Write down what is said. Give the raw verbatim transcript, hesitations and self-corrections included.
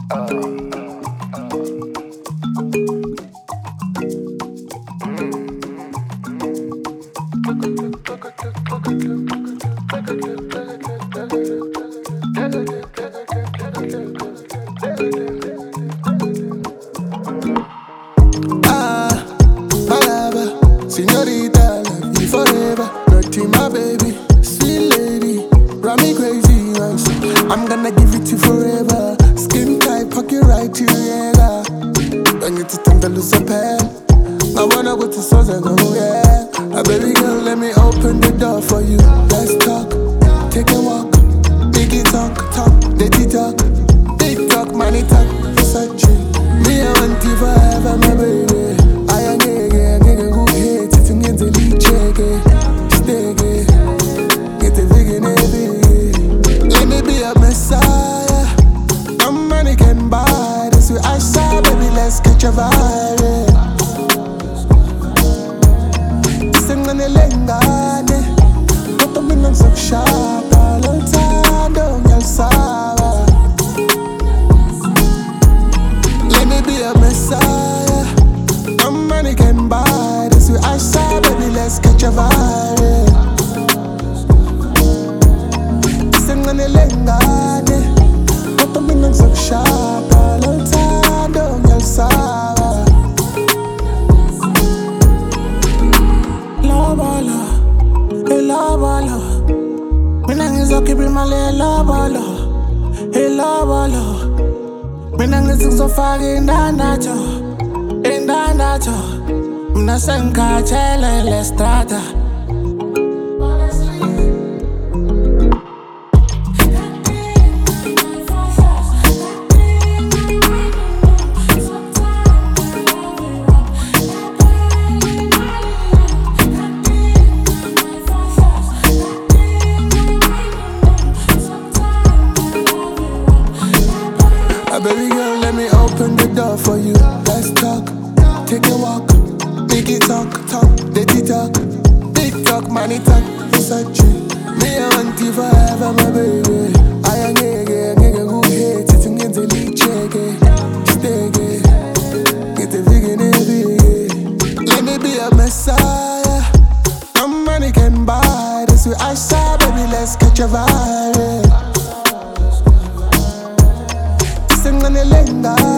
Ah, my lover, señorita, love you forever. Dirty, my baby, sweet lady, drive me crazy, man. I'm gonna give it to you forever. Skin tight, pocket right to yeah. Don't need to think to lose a pen. I wanna go to source and go, yeah. Ah, baby girl, let me open the door for you. Let's talk, take a walk. Biggie talk, talk, dirty talk. Big talk, money talk, such a me, I want you forever, my baby. I am nigga, nigga who hates it. Get the lead check it, stick it, get the big and heavy. Let me be a messiah. I'm money can buy this. We I saw, baby, let's catch a vibe. This ain't gonna lengane. But I'm in some sharp. All the time, don't you saw? Be a messiah. I'm money can buy this. We I saw, baby, let's catch a vibe. This ain't gonna lengane. But I'm in some sharp. All the time, don't you saw? La bala, eh la bala. When I get so keep my la bala, eh la bala. Mina ngisizofaka indanacho, indanacho. Mina sengikhathele le strata. Baby girl, let me open the door for you. Let's talk, take a walk. Biggie talk, talk, dirty talk. Big talk, money talk, such a me, I want you forever, my baby. I am nigga, nigga who hates it. Get the lead check it, stick it, get the big and heavy. Let me be a messiah. I'm money can buy this. We I saw, baby, let's catch a vibe. Sing on the lenga.